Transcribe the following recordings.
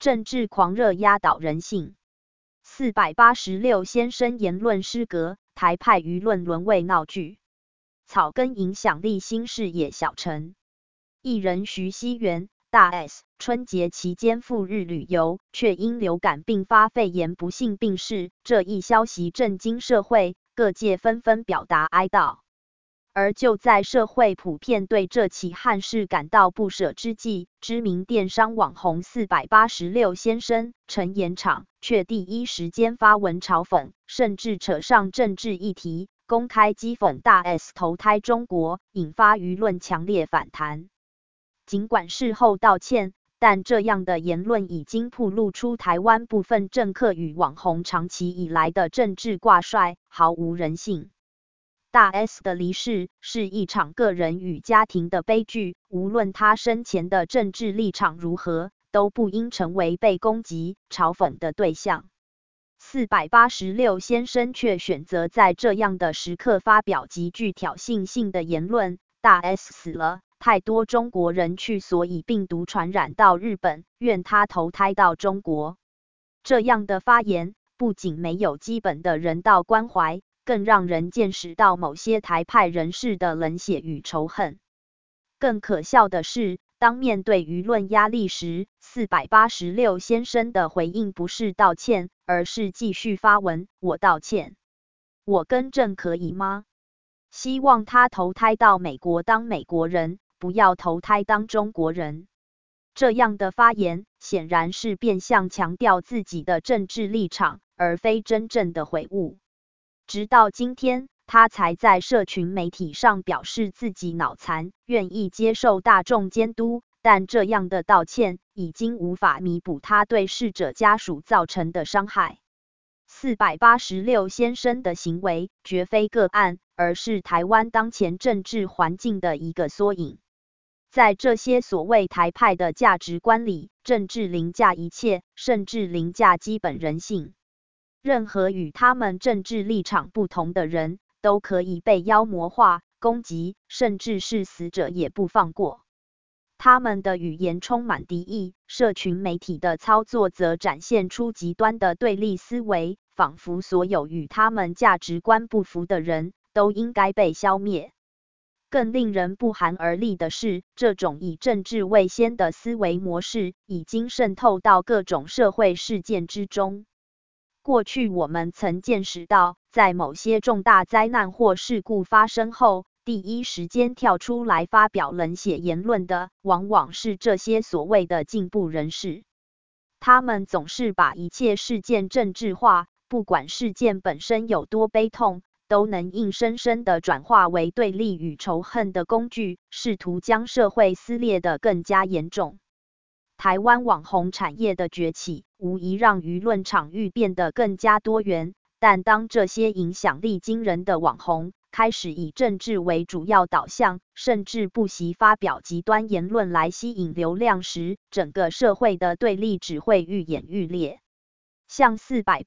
政治狂热压倒人性。486先生言论失格，台派舆论沦为闹剧。草根影响力新视野小陈。艺人徐熙媛大 S 春节期间赴日旅游，却因流感并发肺炎不幸病逝，这一消息震惊社会，各界纷纷表达哀悼。而就在社会普遍对这起憾事感到不舍之际，知名电商网红486先生陈延场却第一时间发文嘲讽，甚至扯上政治议题，公开讥讽大 S 投胎中国，引发舆论强烈反弹。尽管事后道歉，但这样的言论已经暴露出台湾部分政客与网红长期以来的政治挂帅，毫无人性。大 S 的离世是一场个人与家庭的悲剧，无论他生前的政治立场如何，都不应成为被攻击、嘲讽的对象。486先生却选择在这样的时刻发表极具挑衅性的言论，大 S 死了，太多中国人去，所以病毒传染到日本，愿他投胎到中国。这样的发言不仅没有基本的人道关怀，更让人见识到某些台派人士的冷血与仇恨。更可笑的是，当面对舆论压力时，486先生的回应不是道歉，而是继续发文：我道歉，我更正可以吗？希望他投胎到美国当美国人，不要投胎当中国人。这样的发言显然是变相强调自己的政治立场，而非真正的悔悟。直到今天，他才在社群媒体上表示自己脑残，愿意接受大众监督，但这样的道歉已经无法弥补他对逝者家属造成的伤害。486先生的行为绝非个案，而是台湾当前政治环境的一个缩影。在这些所谓台派的价值观里，政治凌驾一切，甚至凌驾基本人性。任何与他们政治立场不同的人，都可以被妖魔化、攻击，甚至是死者也不放过。他们的语言充满敌意，社群媒体的操作则展现出极端的对立思维，仿佛所有与他们价值观不符的人都应该被消灭。更令人不寒而栗的是，这种以政治为先的思维模式已经渗透到各种社会事件之中。过去我们曾见识到，在某些重大灾难或事故发生后，第一时间跳出来发表冷血言论的，往往是这些所谓的进步人士。他们总是把一切事件政治化，不管事件本身有多悲痛，都能硬生生地转化为对立与仇恨的工具，试图将社会撕裂得更加严重。台湾网红产业的崛起，无疑让舆论场域变得更加多元，但当这些影响力惊人的网红开始以政治为主要导向，甚至不惜发表极端言论来吸引流量时，整个社会的对立只会愈演愈烈。像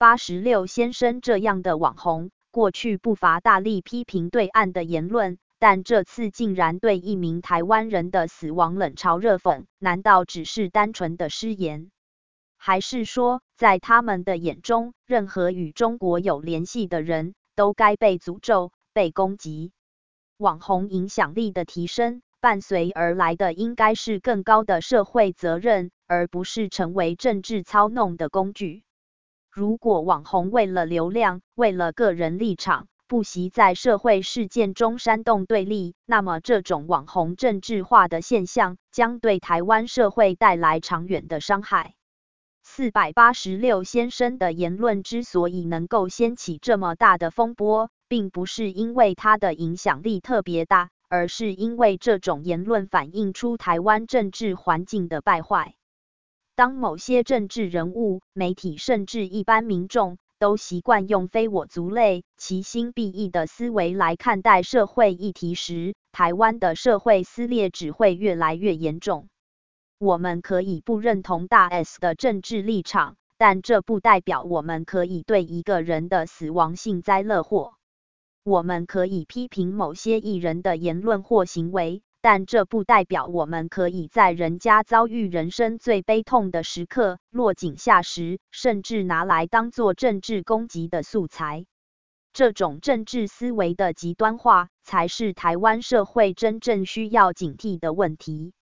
486先生这样的网红，过去不乏大力批评对岸的言论，但这次竟然对一名台湾人的死亡冷嘲热讽，难道只是单纯的失言？还是说，在他们的眼中，任何与中国有联系的人都该被诅咒、被攻击？网红影响力的提升，伴随而来的应该是更高的社会责任，而不是成为政治操弄的工具。如果网红为了流量，为了个人立场，不惜在社会事件中煽动对立，那么这种网红政治化的现象将对台湾社会带来长远的伤害。486先生的言论之所以能够掀起这么大的风波，并不是因为他的影响力特别大，而是因为这种言论反映出台湾政治环境的败坏。当某些政治人物、媒体甚至一般民众都习惯用非我族类、其心必异的思维来看待社会议题时，台湾的社会撕裂只会越来越严重。我们可以不认同大 S 的政治立场，但这不代表我们可以对一个人的死亡幸灾乐祸。我们可以批评某些艺人的言论或行为， 但这不代表我们可以在人家遭遇人生最悲痛的时刻落井下石，甚至拿来当作政治攻击的素材。这种政治思维的极端化，才是台湾社会真正需要警惕的问题。